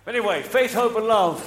Anyway, faith, hope, and love.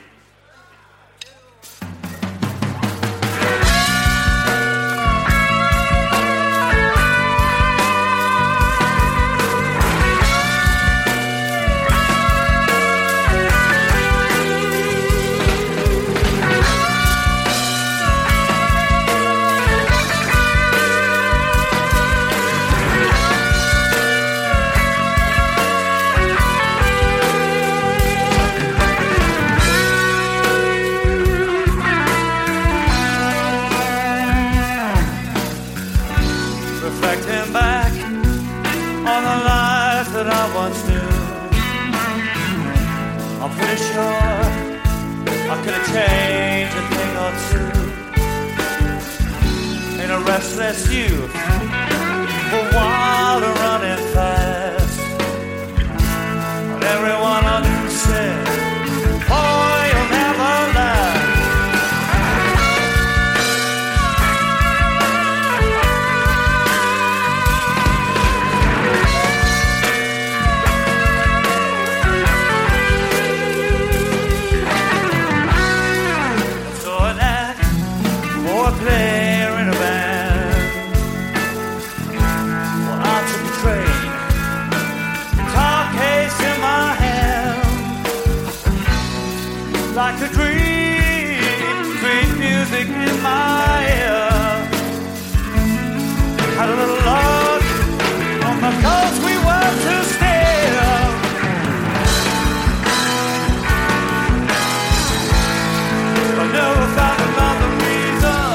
Restless youth, for wild and running fast. But everyone I knew said, boy, you'll never last. So that for a player in a band, like a dream, sweet music in my ear. Had a little luck on the coast we were to steer. But never found another reason.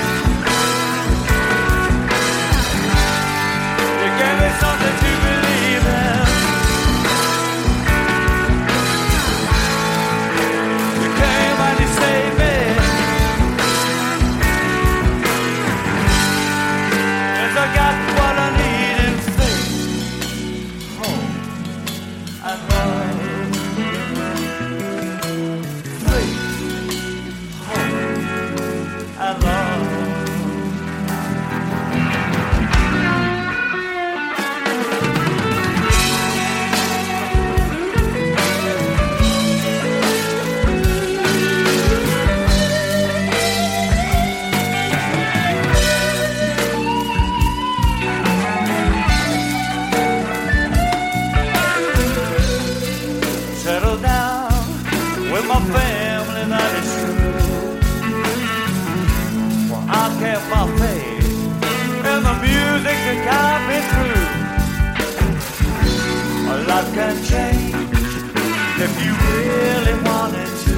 You gave me something to believe in. I got what I need in faith, hope, and love. Faith, hope, and love. My family, that is true. Well, I kept my faith in the music that got me through. A life can change if you really wanted to.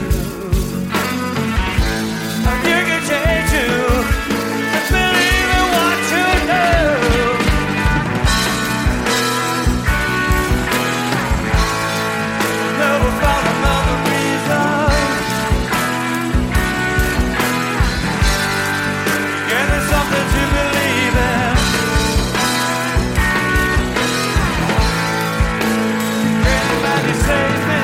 You can change too, just believe in what you do. Never found another reason. Something to believe in. Anybody save me?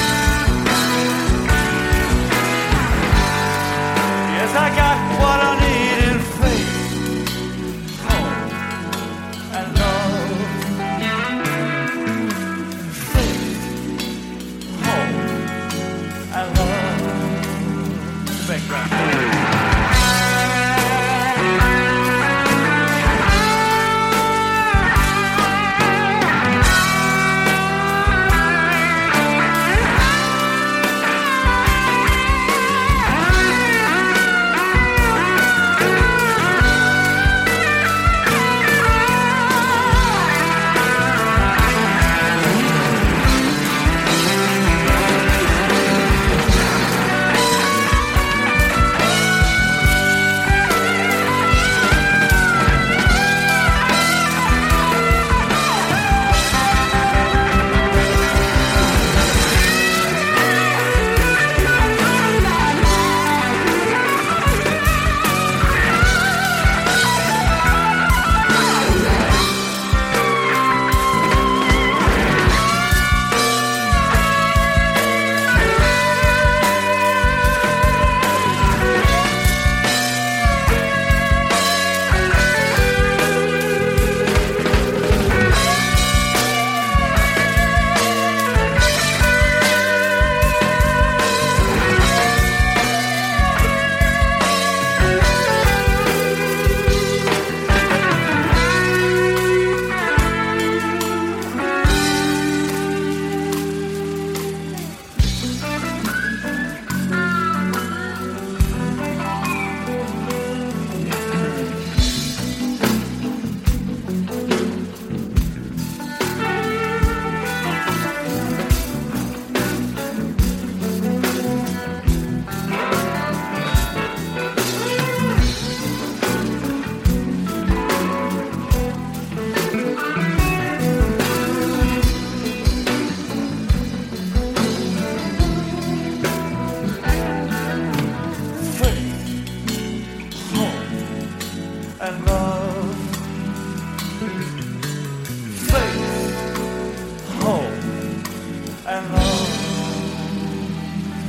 Yes, I got what I need in faith, hope, and love. Faith, hope, and love. Background.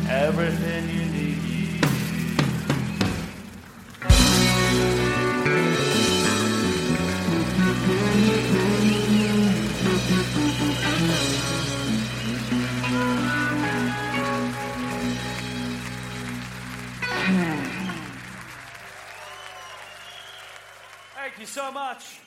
everything you need. Thank you so much.